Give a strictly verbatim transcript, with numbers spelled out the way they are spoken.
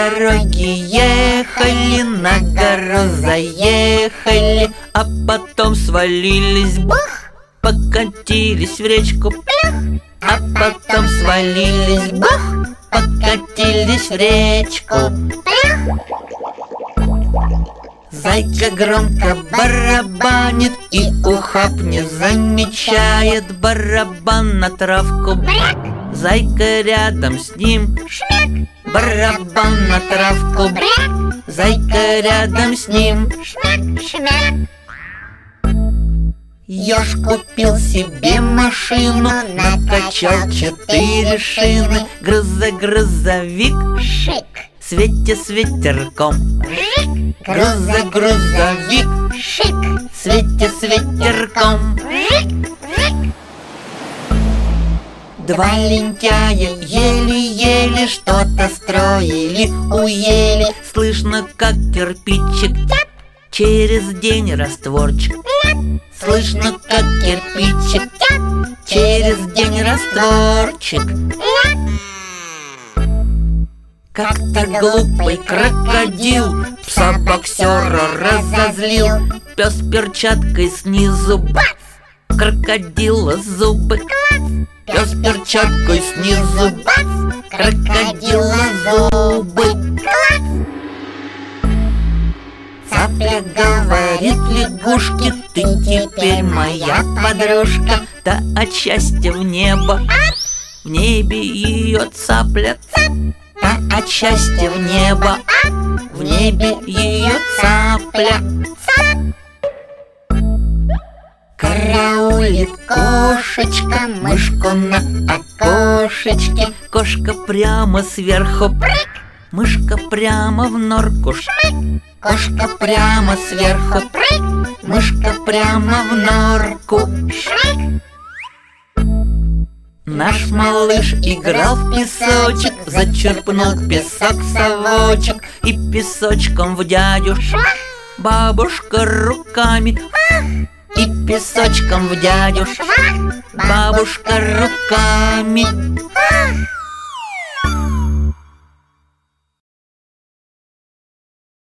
дороге ехали, на гору заехали, а потом свалились, бух, покатились в речку, плюх, а потом свалились, бух, покатились в речку, плюх. Зайка громко барабанит и ухаб не замечает, барабан на травку, бряк, зайка рядом с ним, шмяк, барабан на травку, бряк, зайка рядом с ним, шмяк, шмяк. Ёж купил себе машину, накачал четыре шины, грузо-грузовик, шик, Светя с ветерком, жик, грузо-грузовик, шик, Светя с ветерком, жик, жик. Два лентяя еле-еле что-то строили, уели. Слышно, как кирпичик тяп, через день растворчик ляп. Слышно, как кирпичик тяп, через день растворчик ляп. Как-то глупый крокодил пса-боксера разозлил. Пес перчаткой снизу бац, крокодила зубы клац. Пес перчаткой снизу бац, крокодила зубы клац. Цапля говорит лягушке: ты теперь моя подружка. Да от счастья в небо, в небе ее цапля, цап. А от счастья в небо, в небе ее цапля, цап. Караулит кошечка мышку на окошечке. Кошка прямо сверху, прыг, мышка прямо в норку, шмык. Кошка прямо сверху, прыг, мышка прямо в норку, шмык. Наш малыш играл в песочек, зачерпнул песок в совочек и песочком в дядю шмах. Бабушка руками ах, и песочком в дядю шмах. Бабушка руками ах.